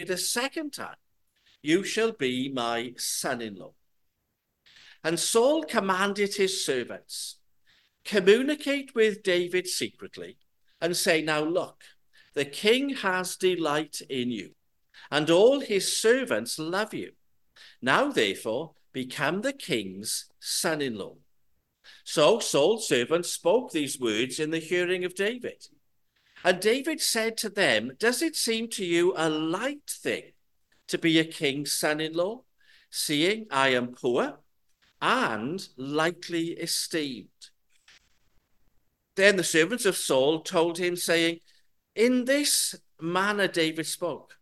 a second time, you shall be my son-in-law. And Saul commanded his servants, communicate with David secretly and say, now look, the king has delight in you, and all his servants love you. Now, therefore, become the king's son-in-law. So Saul's servants spoke these words in the hearing of David. And David said to them, does it seem to you a light thing to be a king's son-in-law, seeing I am poor and lightly esteemed? Then the servants of Saul told him, saying, in this manner David spoke.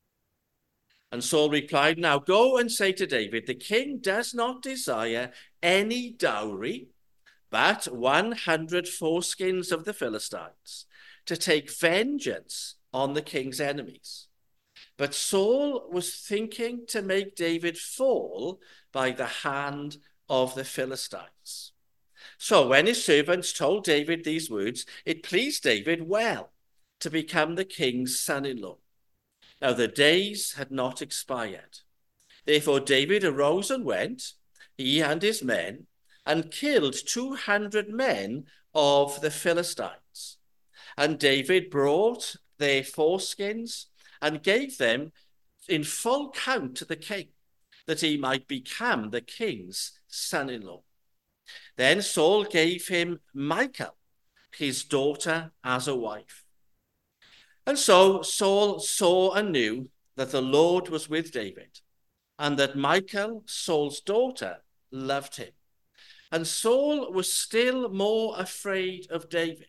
And Saul replied, now go and say to David, the king does not desire any dowry, but 100 foreskins of the Philistines, to take vengeance on the king's enemies. But Saul was thinking to make David fall by the hand of the Philistines. So when his servants told David these words, it pleased David well to become the king's son-in-law. Now the days had not expired. Therefore David arose and went, he and his men, and killed 200 men of the Philistines. And David brought their foreskins and gave them in full count to the king, that he might become the king's son-in-law. Then Saul gave him Michal, his daughter, as a wife. And so Saul saw and knew that the Lord was with David, and that Michal, Saul's daughter, loved him. And Saul was still more afraid of David.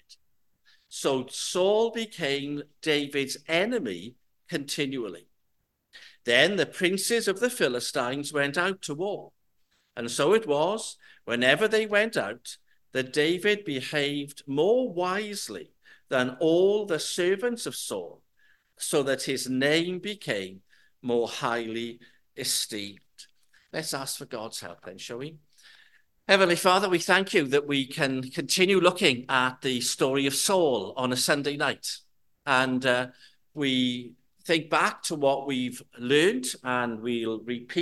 So Saul became David's enemy continually. Then the princes of the Philistines went out to war. And so it was, whenever they went out, that David behaved more wisely than all the servants of Saul, so that his name became more highly esteemed. Let's ask for God's help then, shall we? Heavenly Father, we thank you that we can continue looking at the story of Saul on a Sunday night. And we think back to what we've learned, and we'll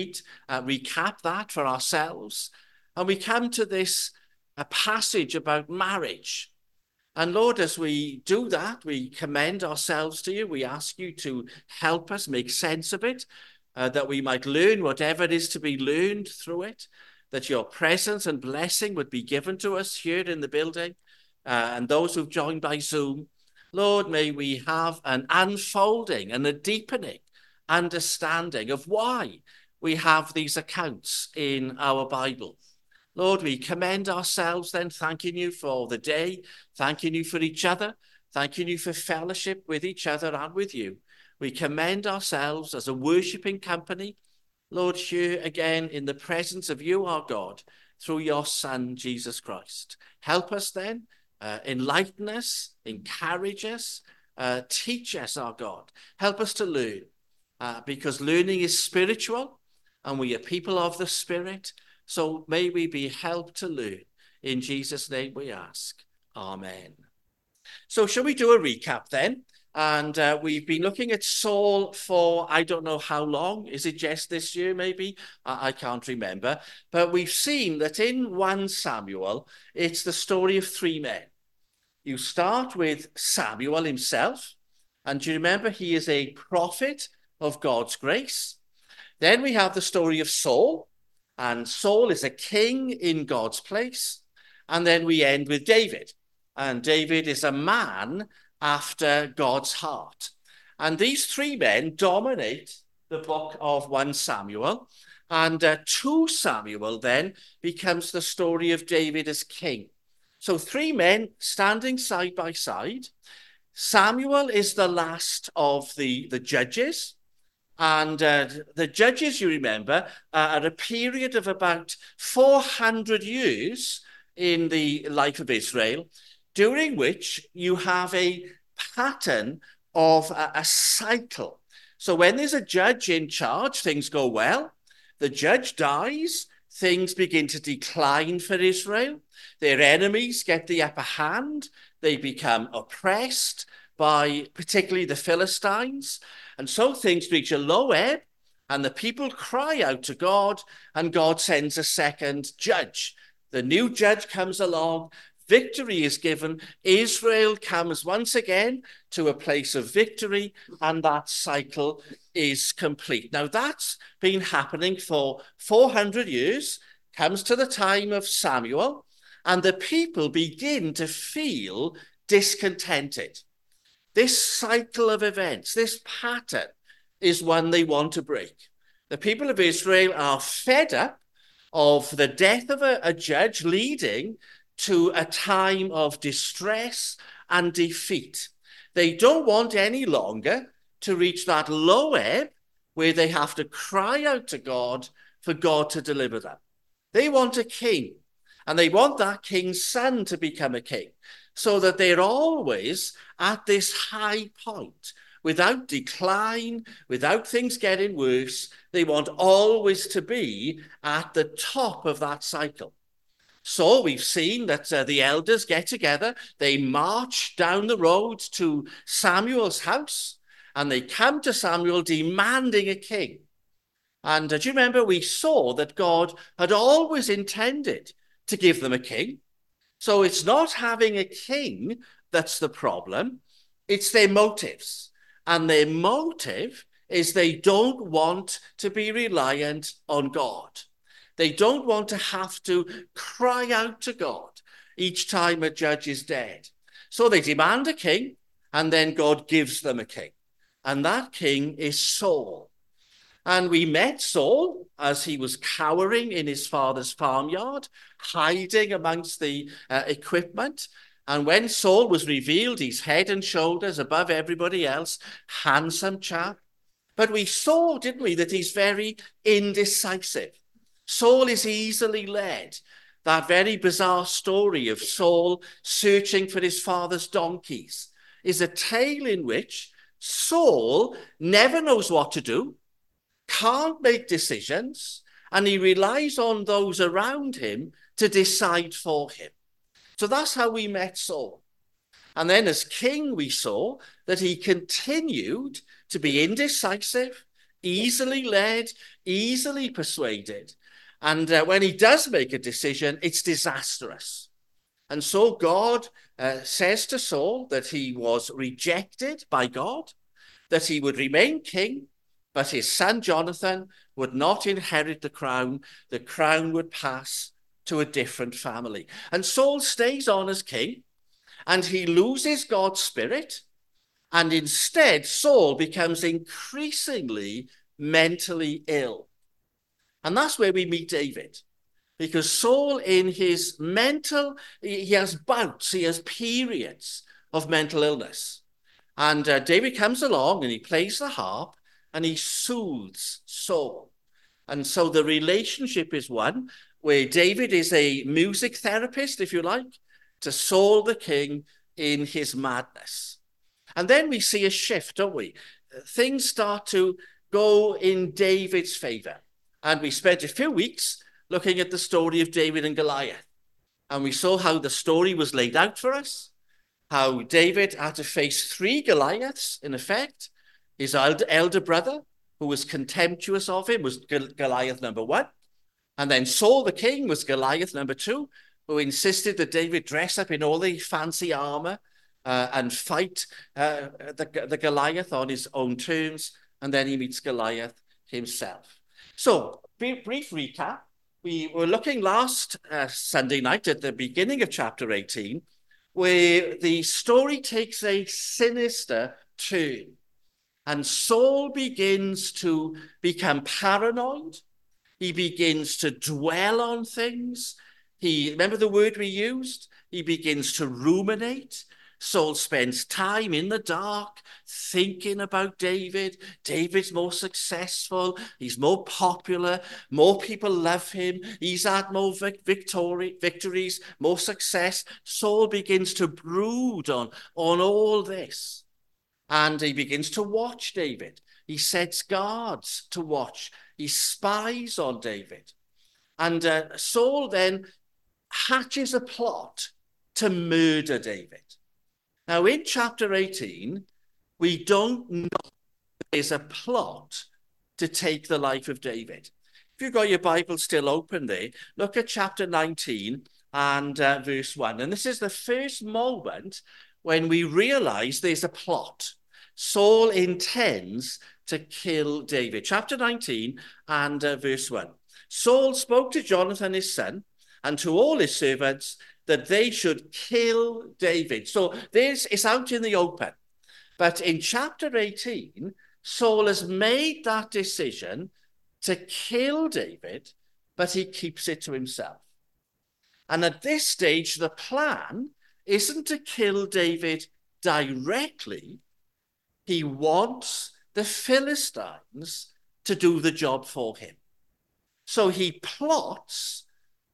recap that for ourselves. And we come to this passage about marriage. And Lord, as we do that, we commend ourselves to you. We ask you to help us make sense of it, that we might learn whatever is to be learned through it, that your presence and blessing would be given to us here in the building, and those who've joined by Zoom. Lord, may we have an unfolding and a deepening understanding of why we have these accounts in our Bible. Lord, we commend ourselves then, thanking you for the day, thanking you for each other, thanking you for fellowship with each other and with you. We commend ourselves as a worshipping company, Lord, here again in the presence of you, our God, through your Son, Jesus Christ. Help us then, enlighten us, encourage us, teach us, our God. Help us to learn, because learning is spiritual, and we are people of the Spirit. So may we be helped to learn. In Jesus' name we ask. Amen. So shall we do a recap then? And we've been looking at Saul for I don't know how long. Is it just this year maybe? I can't remember. But we've seen that in 1 Samuel, it's the story of 3 men. You start with Samuel himself. And do you remember he is a prophet of God's grace? Then we have the story of Saul. And Saul is a king in God's place. And then we end with David. And David is a man after God's heart. And these 3 men dominate the book of 1 Samuel. And 2 Samuel then becomes the story of David as king. So 3 men standing side by side. Samuel is the last of the judges. And the judges, you remember, are a period of about 400 years in the life of Israel, during which you have a pattern of a cycle. So when there's a judge in charge, things go well. The judge dies, things begin to decline for Israel. Their enemies get the upper hand. They become oppressed. by particularly the Philistines. And so things reach a low ebb, and the people cry out to God, and God sends a second judge. The new judge comes along, victory is given, Israel comes once again to a place of victory, and that cycle is complete. Now, that's been happening for 400 years, comes to the time of Samuel, and the people begin to feel discontented. This cycle of events, this pattern, is one they want to break. The people of Israel are fed up of the death of a judge leading to a time of distress and defeat. They don't want any longer to reach that low ebb where they have to cry out to God for God to deliver them. They want a king, and they want that king's son to become a king, so that they're always at this high point, without decline, without things getting worse. They want always to be at the top of that cycle. So we've seen that the elders get together, they march down the road to Samuel's house, and they come to Samuel demanding a king. And do you remember we saw that God had always intended to give them a king? So it's not having a king that's the problem, it's their motives. And their motive is they don't want to be reliant on God. They don't want to have to cry out to God each time a judge is dead. So they demand a king, and then God gives them a king. And that king is Saul. And we met Saul as he was cowering in his father's farmyard, hiding amongst the equipment. And when Saul was revealed, he's head and shoulders above everybody else, handsome chap. But we saw, didn't we, that he's very indecisive. Saul is easily led. That very bizarre story of Saul searching for his father's donkeys is a tale in which Saul never knows what to do, can't make decisions, and he relies on those around him to decide for him. So that's how we met Saul. And then as king, we saw that he continued to be indecisive, easily led, easily persuaded. And when he does make a decision, it's disastrous. And so God says to Saul that he was rejected by God, that he would remain king, but his son Jonathan would not inherit the crown. The crown would pass to a different family. And Saul stays on as king, and he loses God's spirit, and instead Saul becomes increasingly mentally ill. And that's where we meet David, because Saul, in his mental, he has bouts, he has periods of mental illness. And David comes along and he plays the harp and he soothes Saul. And so the relationship is one where David is a music therapist, if you like, to Saul the king in his madness. And then we see a shift, don't we? Things start to go in David's favor. And we spent a few weeks looking at the story of David and Goliath. And we saw how the story was laid out for us, how David had to face 3 Goliaths, in effect. His elder brother, who was contemptuous of him, was Goliath number 1. And then Saul the king was Goliath number 2, who insisted that David dress up in all the fancy armor and fight the Goliath on his own terms. And then he meets Goliath himself. So, brief recap. We were looking last Sunday night at the beginning of chapter 18, where the story takes a sinister turn. And Saul begins to become paranoid. He begins to dwell on things. Remember the word we used? He begins to ruminate. Saul spends time in the dark thinking about David. David's more successful. He's more popular. More people love him. He's had more victories, more success. Saul begins to brood on all this. And he begins to watch David. He sets guards to watch. He spies on David. And Saul then hatches a plot to murder David. Now, in chapter 18, we don't know there's a plot to take the life of David. If you've got your Bible still open there, look at chapter 19 and verse 1. And this is the first moment when we realize there's a plot. Saul intends to kill David. Chapter 19 and verse 1. Saul spoke to Jonathan his son and to all his servants that they should kill David. So this is out in the open. But in chapter 18, Saul has made that decision to kill David, but he keeps it to himself. And at this stage, the plan isn't to kill David directly. He wants the Philistines to do the job for him. So he plots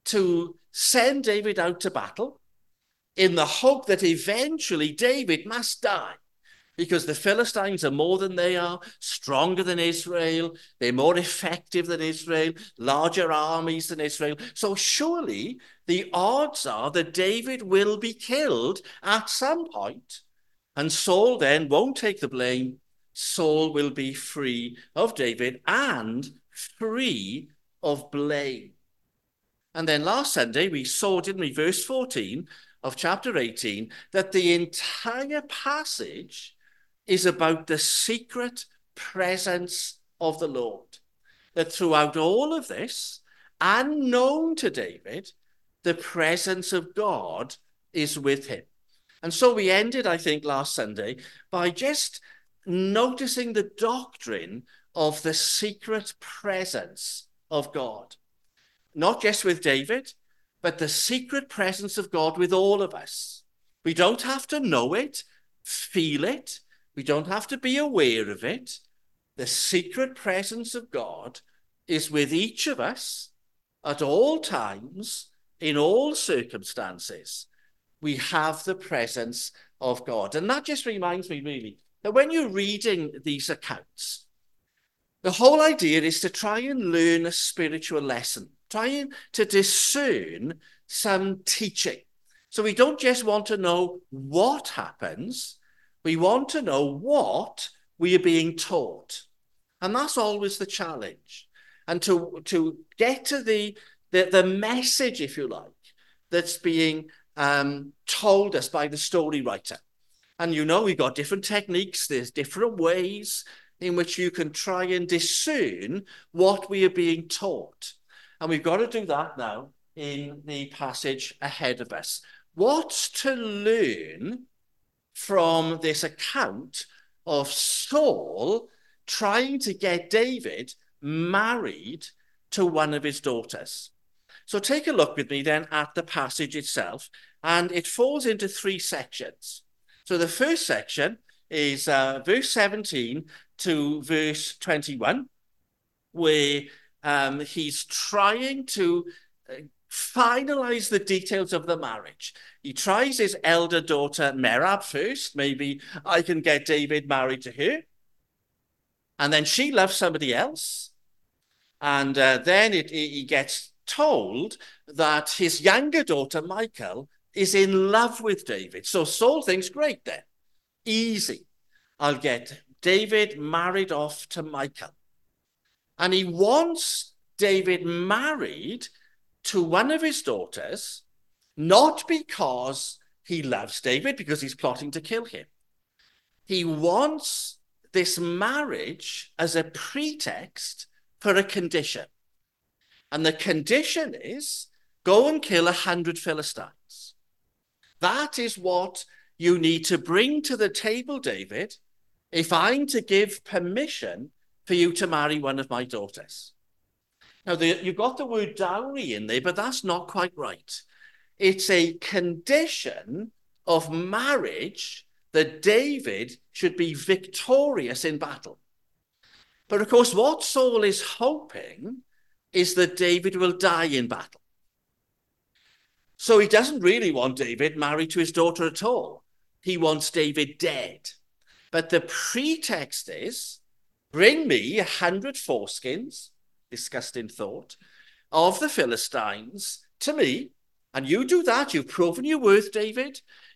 to send David out to battle in the hope that eventually David must die, because the Philistines are more than they are, stronger than Israel, they're more effective than Israel, larger armies than Israel. So surely the odds are that David will be killed at some point, and Saul then won't take the blame. Saul will be free of David and free of blame. And then last Sunday, we saw, didn't we, verse 14 of chapter 18, that the entire passage is about the secret presence of the Lord. That throughout all of this, unknown to David, the presence of God is with him. And so we ended, I think, last Sunday by just noticing the doctrine of the secret presence of God. Not just with David, but the secret presence of God with all of us. We don't have to know it, feel it. We don't have to be aware of it. The secret presence of God is with each of us at all times, in all circumstances. We have the presence of God. And that just reminds me, really, that when you're reading these accounts, the whole idea is to try and learn a spiritual lesson, trying to discern some teaching. So we don't just want to know what happens, we want to know what we are being taught. And that's always the challenge. And to get to the message, if you like, that's being told us by the story writer. And you know, we've got different techniques, there's different ways in which you can try and discern what we are being taught. And we've got to do that now in the passage ahead of us. What's to learn from this account of Saul trying to get David married to one of his daughters? So take a look with me then at the passage itself, and it falls into three sections. So the first section is verse 17 to verse 21, where he's trying to finalize the details of the marriage. He tries his elder daughter Merab first. Maybe I can get David married to her. And then she loves somebody else. And then he gets told that his younger daughter, Michal, is in love with David. So Saul thinks, great then, easy. I'll get David married off to Michal. And he wants David married to one of his daughters, not because he loves David, because he's plotting to kill him. He wants this marriage as a pretext for a condition. And the condition is, go and kill 100 Philistines. That is what you need to bring to the table, David, if I'm to give permission for you to marry one of my daughters. Now, you've got the word dowry in there, but that's not quite right. It's a condition of marriage that David should be victorious in battle. But of course, what Saul is hoping is that David will die in battle. So he doesn't really want David married to his daughter at all. He wants David dead. But the pretext is, bring me 100 foreskins, disgusting thought, of the Philistines to me, and you do that. You've proven your worth, David.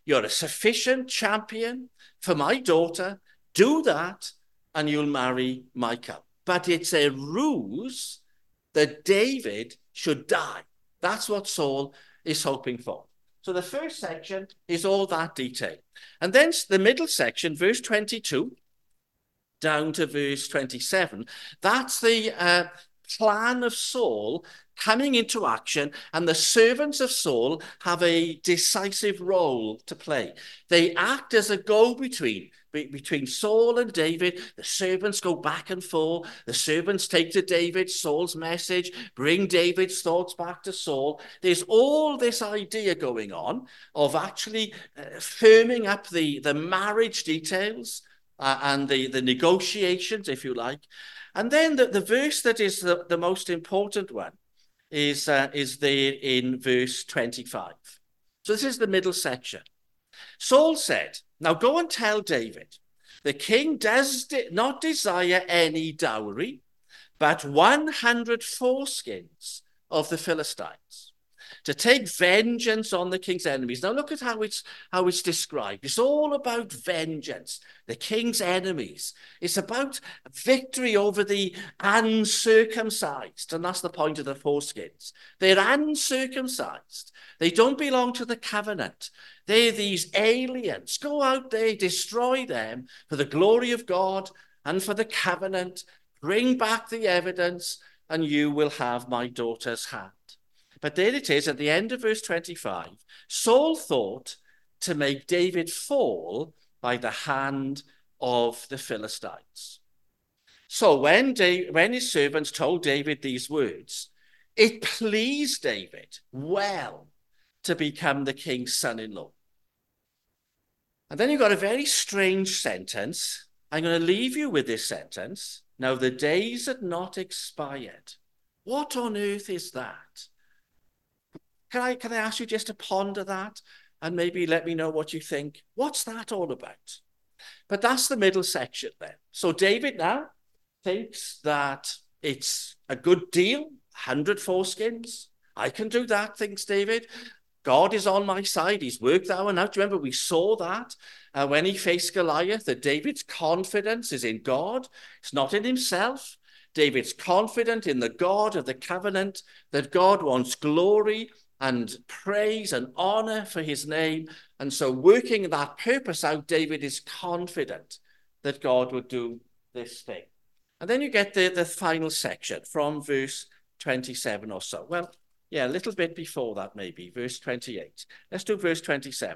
You're a sufficient champion for my daughter. Do that, and you'll marry Michal. But it's a ruse that David should die. That's what Saul is hoping for. So the first section is all that detail. And then the middle section, verse 22 down to verse 27, that's the plan of Saul coming into action, and the servants of Saul have a decisive role to play. They act as a go-between between Saul and David. The servants go back and forth. The servants take to David Saul's message, bring David's thoughts back to Saul. There's all this idea going on of actually firming up the marriage details and the negotiations, if you like. And then the verse that is the most important one is there in verse 25. So this is the middle section. Saul said, now go and tell David, the king does not desire any dowry, but 100 foreskins of the Philistines, to take vengeance on the king's enemies. Now look at how it's described. It's all about vengeance, the king's enemies. It's about victory over the uncircumcised, and that's the point of the foreskins. They're uncircumcised. They don't belong to the covenant. They're these aliens. Go out there, destroy them for the glory of God and for the covenant. Bring back the evidence, and you will have my daughter's hand. But there it is at the end of verse 25. Saul thought to make David fall by the hand of the Philistines. So when his servants told David these words, it pleased David well to become the king's son-in-law. And then you've got a very strange sentence. I'm going to leave you with this sentence. Now the days had not expired. What on earth is that? Can I ask you just to ponder that and maybe let me know what you think? What's that all about? But that's the middle section then. So David now thinks that it's a good deal, 100 foreskins. I can do that, thinks David. God is on my side. He's worked that one out. Do you remember we saw that when he faced Goliath, that David's confidence is in God. It's not in himself. David's confident in the God of the covenant, that God wants glory and praise and honor for his name. And so working that purpose out, David is confident that God would do this thing. And then you get the final section from verse 27 or so. Well, yeah, a little bit before that maybe, verse 28. Let's do verse 27.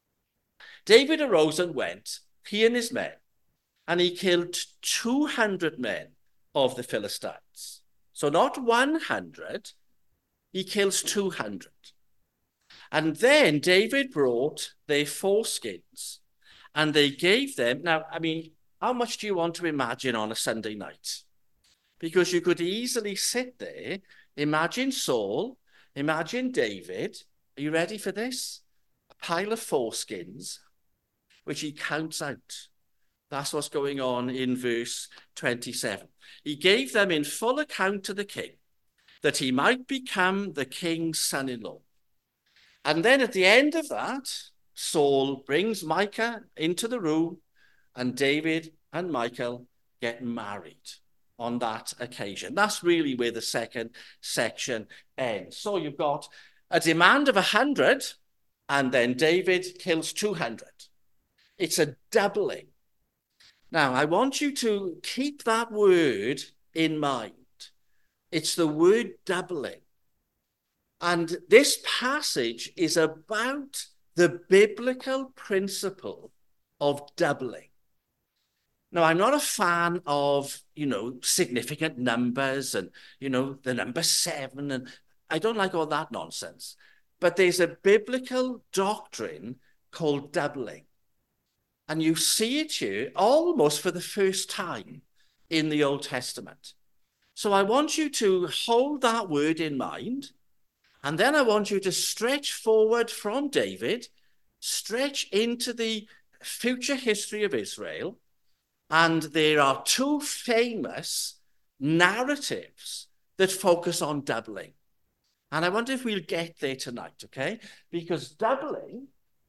David arose and went, he and his men, and he killed 200 men of the Philistines. So not 100, he kills 200. And then David brought their foreskins, and they gave them. Now, I mean, how much do you want to imagine on a Sunday night? Because you could easily sit there, imagine Saul, imagine David. Are you ready for this? A pile of foreskins, which he counts out. That's what's going on in verse 27. He gave them in full account to the king, that he might become the king's son-in-law. And then at the end of that, Saul brings Michal into the room, and David and Michal get married on that occasion. That's really where the second section ends. So you've got a demand of 100, and then David kills 200. It's a doubling. Now, I want you to keep that word in mind. It's the word doubling. And this passage is about the biblical principle of doubling. Now, I'm not a fan of, significant numbers and, the number 7. And I don't like all that nonsense. But there's a biblical doctrine called doubling. And you see it here almost for the first time in the Old Testament. So I want you to hold that word in mind. And then I want you to stretch forward from David, stretch into the future history of Israel. And there are 2 famous narratives that focus on doubling. And I wonder if we'll get there tonight, okay? Because doubling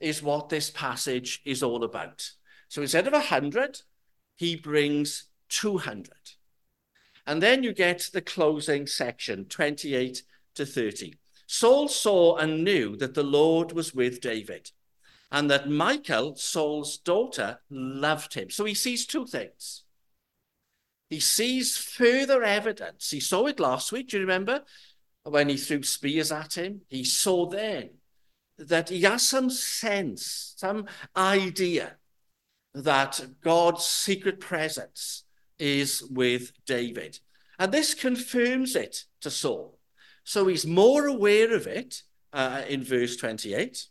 is what this passage is all about. So instead of 100, he brings 200. And then you get the closing section, 28 to 30. Saul saw and knew that the Lord was with David, and that Michal, Saul's daughter, loved him. So he sees two things. He sees further evidence. He saw it last week, do you remember? When he threw spears at him, he saw then that he has some sense, some idea that God's secret presence is with David. And this confirms it to Saul. So he's more aware of it in verse 28.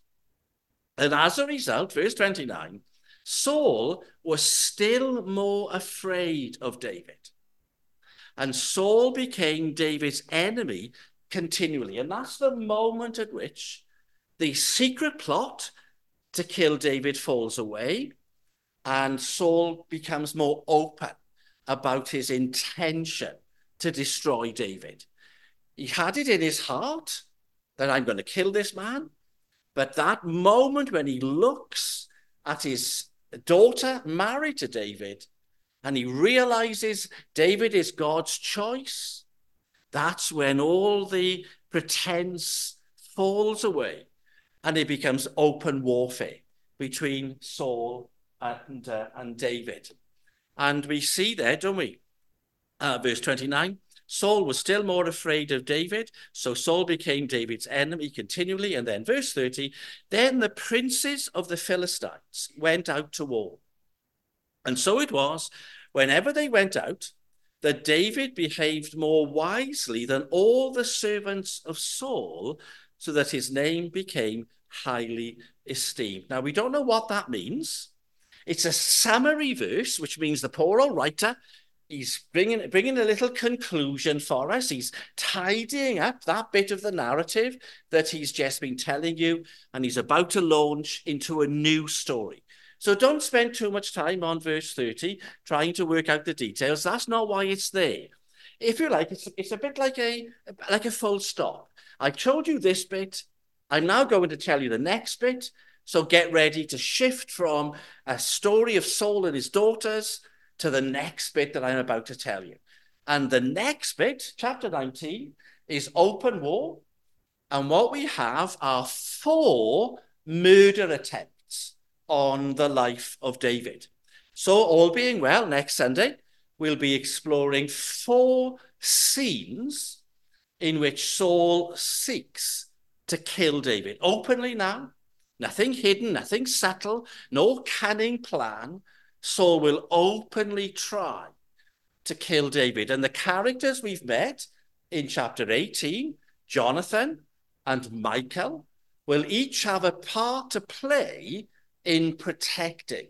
And as a result, verse 29, Saul was still more afraid of David. And Saul became David's enemy continually. And that's the moment at which the secret plot to kill David falls away, and Saul becomes more open about his intention to destroy David. He had it in his heart that I'm going to kill this man. But that moment when he looks at his daughter married to David and he realizes David is God's choice, that's when all the pretense falls away and it becomes open warfare between Saul and David. And we see there, don't we? Verse 29, Saul was still more afraid of David, so Saul became David's enemy continually. And then verse 30, then the princes of the Philistines went out to war. And so it was, whenever they went out, that David behaved more wisely than all the servants of Saul, so that his name became highly esteemed. Now, we don't know what that means. It's a summary verse, which means the poor old writer, he's bringing a little conclusion for us. He's tidying up that bit of the narrative that he's just been telling you, and he's about to launch into a new story. So don't spend too much time on verse 30 trying to work out the details. That's not why it's there. If you like, it's a bit like a full stop. I told you this bit. I'm now going to tell you the next bit. So get ready to shift from a story of Saul and his daughters to the next bit that I'm about to tell you. And the next bit, chapter 19, is open war. And what we have are 4 murder attempts on the life of David. So all being well, next Sunday, we'll be exploring 4 scenes in which Saul seeks to kill David. Openly now, nothing hidden, nothing subtle, no cunning plan. Saul will openly try to kill David. And the characters we've met in chapter 18, Jonathan and Michal, will each have a part to play in protecting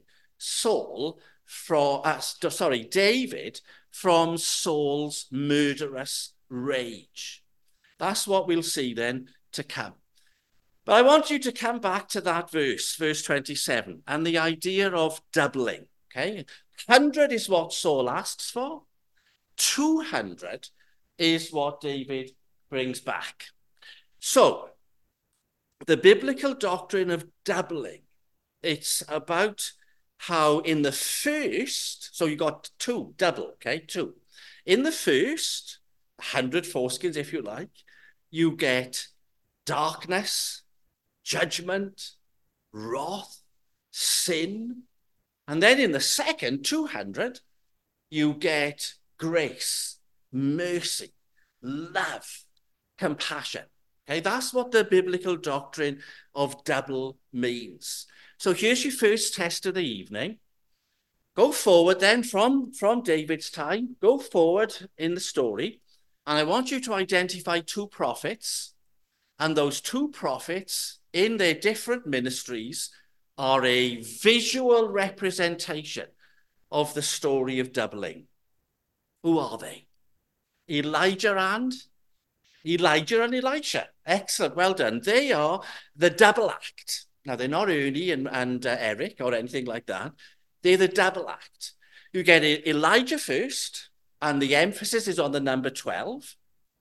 David from Saul's murderous rage. That's what we'll see then to come. But I want you to come back to that verse 27, and the idea of doubling. Okay, 100 is what Saul asks for. 200 is what David brings back. So, the biblical doctrine of doubling, it's about how in the first, so you got 2, double, okay, 2. In the first, 100 foreskins, if you like, you get darkness, judgment, wrath, sin. And then in the second, 200, you get grace, mercy, love, compassion. Okay, that's what the biblical doctrine of double means. So here's your first test of the evening. Go forward then from David's time, go forward in the story, and I want you to identify 2 prophets, and those 2 prophets in their different ministries are a visual representation of the story of doubling. Who are they? Elijah and Elisha. Excellent, well done. They are the double act. Now, they're not Ernie and Eric or anything like that. They're the double act. You get Elijah first, and the emphasis is on the number 12.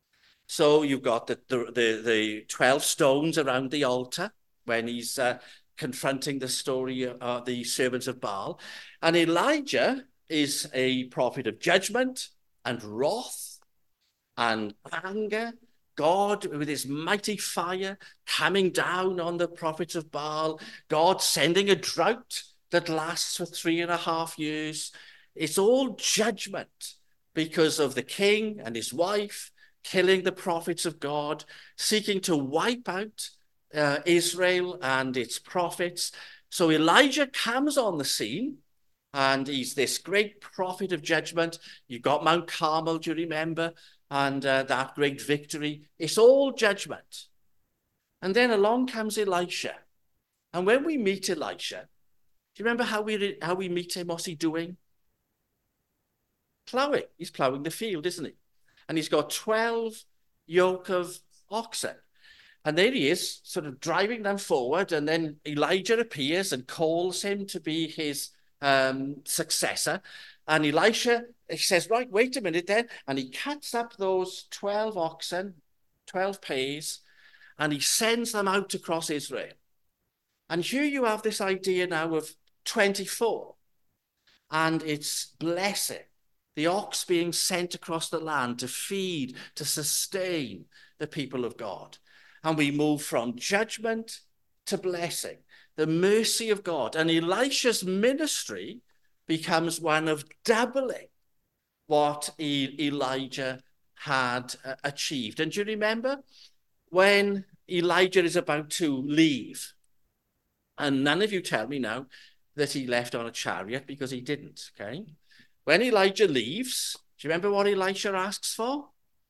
So you've got the 12 stones around the altar when he's confronting the story of the servants of Baal. And Elijah is a prophet of judgment and wrath and anger. God, with his mighty fire, coming down on the prophets of Baal. God sending a drought that lasts for 3.5 years. It's all judgment because of the king and his wife killing the prophets of God, seeking to wipe out Israel and its prophets. So Elijah comes on the scene, and he's this great prophet of judgment. You got Mount Carmel, do you remember? And that great victory. It's all judgment. And then along comes Elisha. And when we meet Elisha, do you remember how we meet him? What's he doing? Plowing. He's plowing the field, isn't he? And he's got 12 yoke of oxen. And there he is, sort of driving them forward. And then Elijah appears and calls him to be his successor. And Elisha, he says, right, wait a minute then. And he cuts up those 12 oxen, 12 pairs, and he sends them out across Israel. And here you have this idea now of 24. And it's blessing. The ox being sent across the land to feed, to sustain the people of God. And we move from judgment to blessing, the mercy of God. And Elisha's ministry becomes one of doubling what Elijah had achieved. And do you remember when Elijah is about to leave? And none of you tell me now that he left on a chariot, because he didn't, okay? When Elijah leaves, do you remember what Elisha asks for?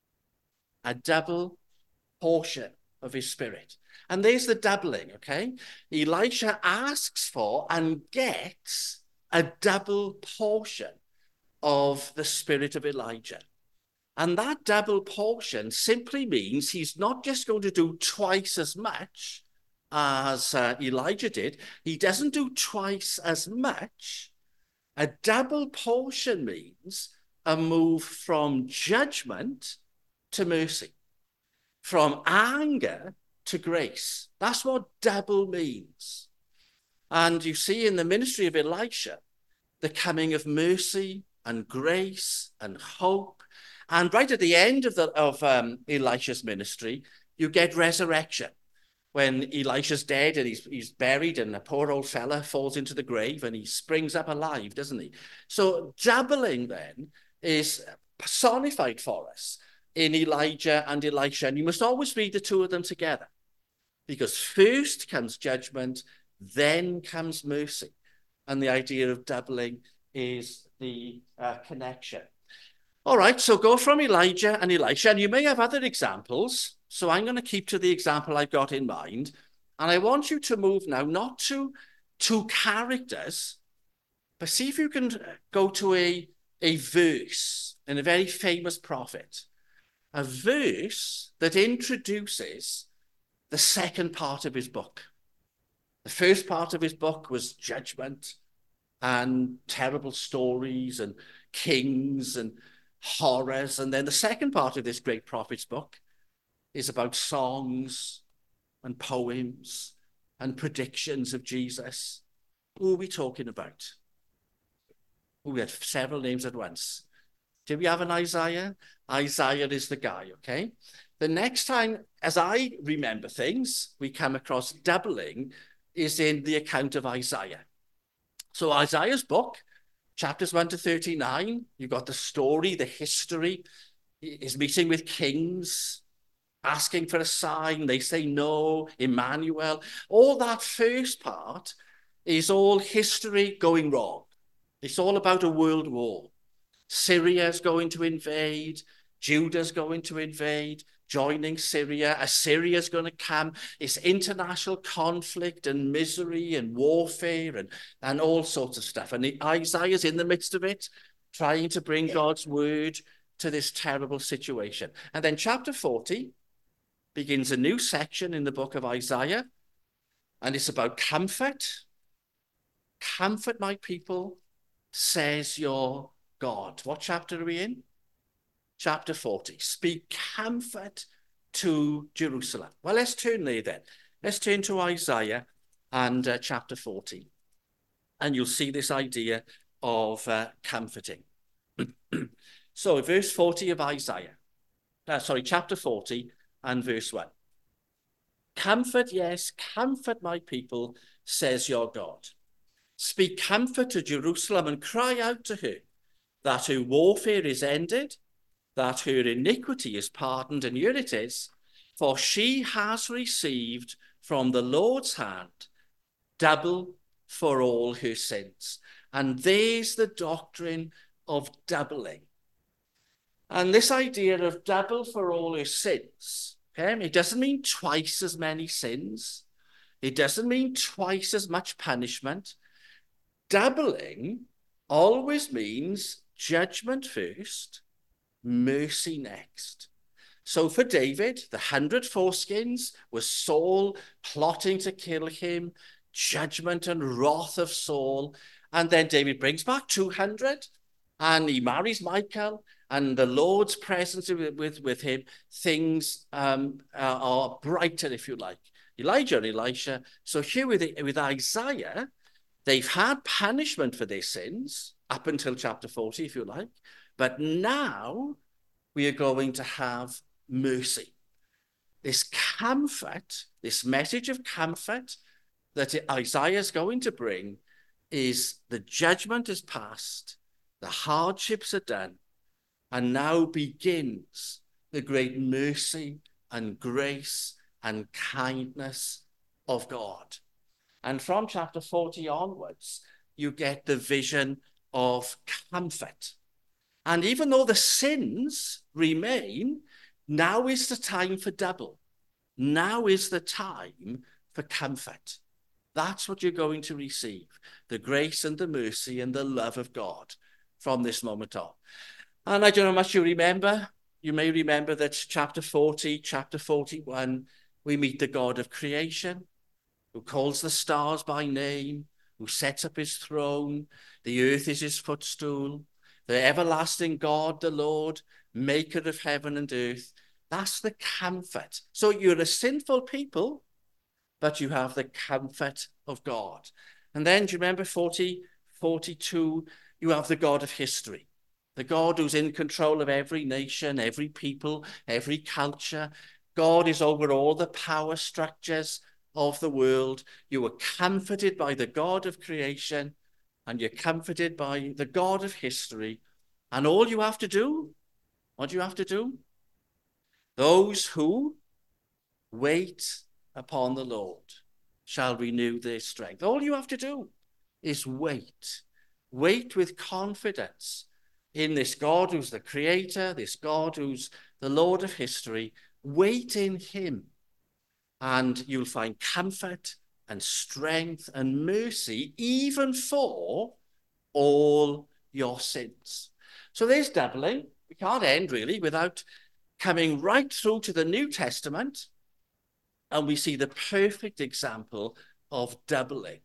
A double portion of his spirit. And there's the doubling, okay? Elisha asks for and gets a double portion of the spirit of Elijah. And that double portion simply means he's not just going to do twice as much as Elijah did. He doesn't do twice as much. A double portion means a move from judgment to mercy, from anger to grace. That's what double means. And you see in the ministry of Elisha, the coming of mercy and grace and hope. And right at the end of Elisha's ministry, you get resurrection. When Elisha's dead and he's buried, and the poor old fella falls into the grave, and he springs up alive, doesn't he? So doubling then is personified for us in Elijah and Elisha. And you must always read the two of them together, because first comes judgment, then comes mercy. And the idea of doubling is the connection. All right, so go from Elijah and Elisha, and you may have other examples. So I'm going to keep to the example I've got in mind. And I want you to move now, not to two characters, but see if you can go to a verse in a very famous prophet. A verse that introduces the second part of his book. The first part of his book was judgment and terrible stories and kings and horrors. And then the second part of this great prophet's book is about songs and poems and predictions of Jesus. Who are we talking about? We had several names at once. Do we have an Isaiah? Isaiah is the guy, okay? The next time, as I remember things, we come across doubling is in the account of Isaiah. So Isaiah's book, chapters 1 to 39, you've got the story, the history, his meeting with kings, asking for a sign, they say no, Emmanuel. All that first part is all history going wrong. It's all about a world war. Syria's going to invade, Judah's going to invade, joining Syria. Assyria's going to come. It's international conflict and misery and warfare and all sorts of stuff. And Isaiah's in the midst of it, trying to bring God's word to this terrible situation. And then chapter 40 begins a new section in the book of Isaiah, and it's about comfort. Comfort my people, says your God. What chapter are we in? Chapter 40. Speak comfort to Jerusalem. Well, let's turn there then. Let's turn to Isaiah and chapter 40. And you'll see this idea of comforting. So verse 40 of Isaiah, chapter 40 and verse 1. Comfort, yes, comfort my people, says your God. Speak comfort to Jerusalem and cry out to her that her warfare is ended, that her iniquity is pardoned, and here it is, for she has received from the Lord's hand double for all her sins. And there's the doctrine of doubling. And this idea of double for all her sins, okay, it doesn't mean twice as many sins. It doesn't mean twice as much punishment. Doubling always means judgment first, mercy next. So for David, the 100 foreskins was Saul plotting to kill him, judgment and wrath of Saul. And then David brings back 200 and he marries Michal, and the Lord's presence with him, things are brighter, if you like. Elijah and Elisha. So here with Isaiah, they've had punishment for their sins up until chapter 40, if you like. But now we are going to have mercy. This comfort, this message of comfort that Isaiah is going to bring is the judgment is past, the hardships are done, and now begins the great mercy and grace and kindness of God. And from chapter 40 onwards, you get the vision of comfort. And even though the sins remain, now is the time for double. Now is the time for comfort. That's what you're going to receive, the grace and the mercy and the love of God from this moment on. And I don't know how much you remember. You may remember that chapter 40, chapter 41, we meet the God of creation, who calls the stars by name, who sets up his throne. The earth is his footstool. The everlasting God, the Lord, maker of heaven and earth. That's the comfort. So you're a sinful people, but you have the comfort of God. And then, do you remember 40, 42, you have the God of history, the God who's in control of every nation, every people, every culture. God is over all the power structures of the world. You are comforted by the God of creation, and you're comforted by the God of history. And all you have to do, what do you have to do? Those who wait upon the Lord shall renew their strength. All you have to do is wait. Wait with confidence in this God who's the creator, this God who's the Lord of history. Wait in him, and you'll find comfort and strength and mercy, even for all your sins. So there's doubling. We can't end really without coming right through to the New Testament, and we see the perfect example of doubling.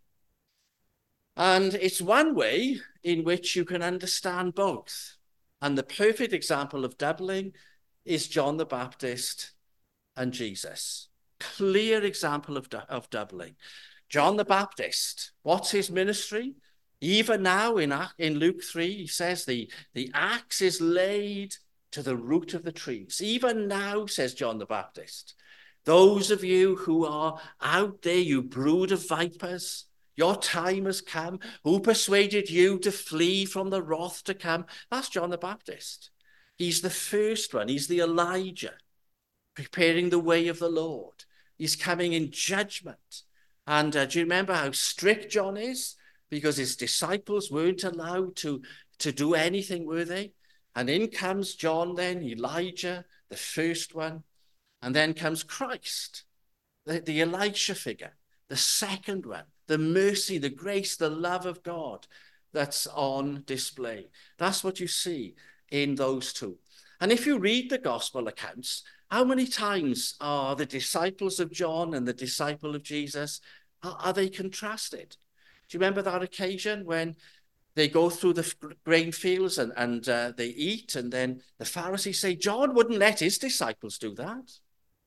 And it's one way in which you can understand both. And the perfect example of doubling is John the Baptist and Jesus. Clear example of doubling. John the Baptist, what's his ministry? Even now in Luke 3, he says the axe is laid to the root of the trees. Even now, says John the Baptist, those of you who are out there, you brood of vipers, your time has come. Who persuaded you to flee from the wrath to come? That's John the Baptist. He's the first one. He's the Elijah, preparing the way of the Lord. He's coming in judgment. And do you remember how strict John is? Because his disciples weren't allowed to do anything, were they? And in comes John then, Elijah, the first one. And then comes Christ, the Elisha figure, the second one, the mercy, the grace, the love of God that's on display. That's what you see in those two. And if you read the gospel accounts, how many times are the disciples of John and the disciple of Jesus, are they contrasted? Do you remember that occasion when they go through the grain fields and they eat, and then the Pharisees say, John wouldn't let his disciples do that.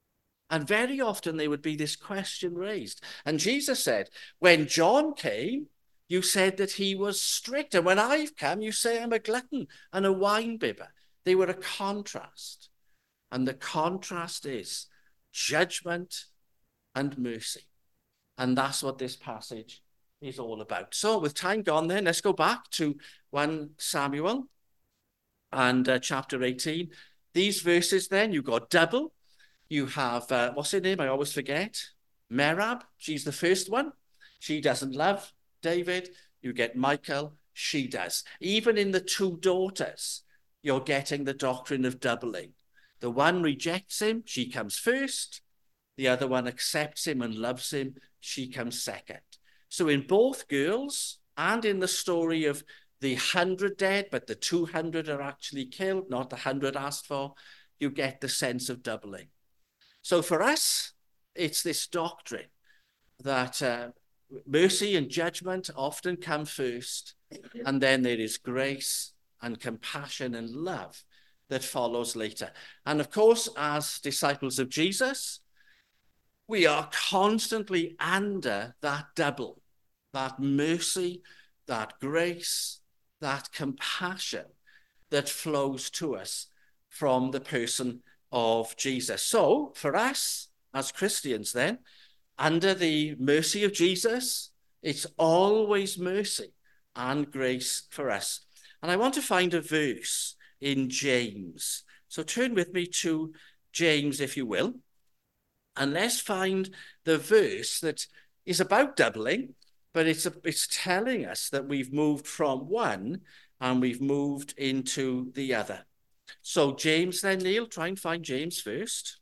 And very often there would be this question raised. And Jesus said, when John came, you said that he was strict. And when I've come, you say I'm a glutton and a wine bibber. They were a contrast. And the contrast is judgment and mercy. And that's what this passage is all about. So with time gone then, let's go back to 1 Samuel and chapter 18. These verses then, you've got double. You have, what's her name? I always forget. Merab. She's the first one. She doesn't love David. You get Michal. She does. Even in the two daughters, you're getting the doctrine of doubling. The one rejects him. She comes first. The other one accepts him and loves him. She comes second. So in both girls and in the story of the 100 dead, but the 200 are actually killed, not the 100 asked for, you get the sense of doubling. So for us, it's this doctrine that mercy and judgment often come first, and then there is grace and compassion and love that follows later. And of course, as disciples of Jesus, we are constantly under that double, that mercy, that grace, that compassion that flows to us from the person of Jesus. So for us as Christians then, under the mercy of Jesus, it's always mercy and grace for us. And I want to find a verse in James. So turn with me to James, if you will. And let's find the verse that is about doubling, but it's telling us that we've moved from one and we've moved into the other. So James then, Neil, try and find James first.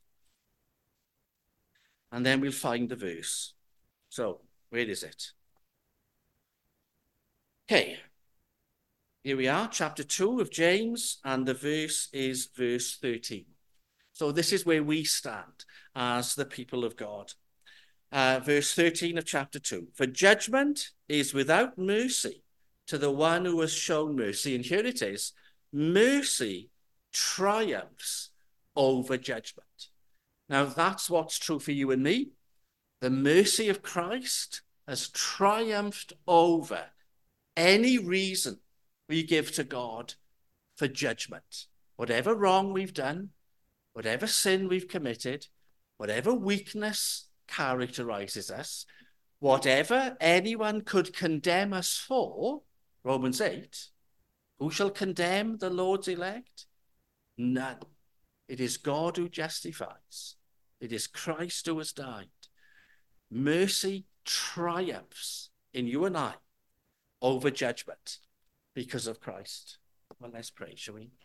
And then we'll find the verse. So where is it? Okay. Here we are, chapter 2 of James, and the verse is verse 13. So this is where we stand as the people of God. Verse 13 of chapter 2. For judgment is without mercy to the one who has shown mercy. And here it is. Mercy triumphs over judgment. Now that's what's true for you and me. The mercy of Christ has triumphed over any reason we give to God for judgment. Whatever wrong we've done, whatever sin we've committed, whatever weakness characterizes us, whatever anyone could condemn us for, Romans 8, who shall condemn the Lord's elect? None. It is God who justifies. It is Christ who has died. Mercy triumphs in you and I over judgment because of Christ. Well, let's pray, shall we?